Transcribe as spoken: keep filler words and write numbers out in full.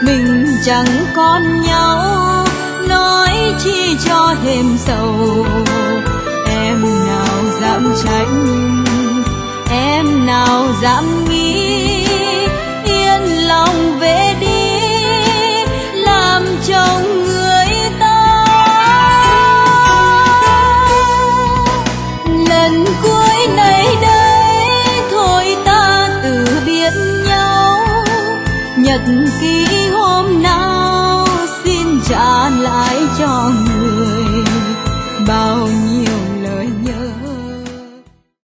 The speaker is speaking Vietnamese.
mình chẳng còn nhau, nói chi cho thêm sầu. Em nào dám tránh, em nào dám nghĩ, yên lòng về đi làm chồng người ta. Lần cuối này đây thôi ta từ biệt nhau, nhật ký hôm nào xin trả lại cho người.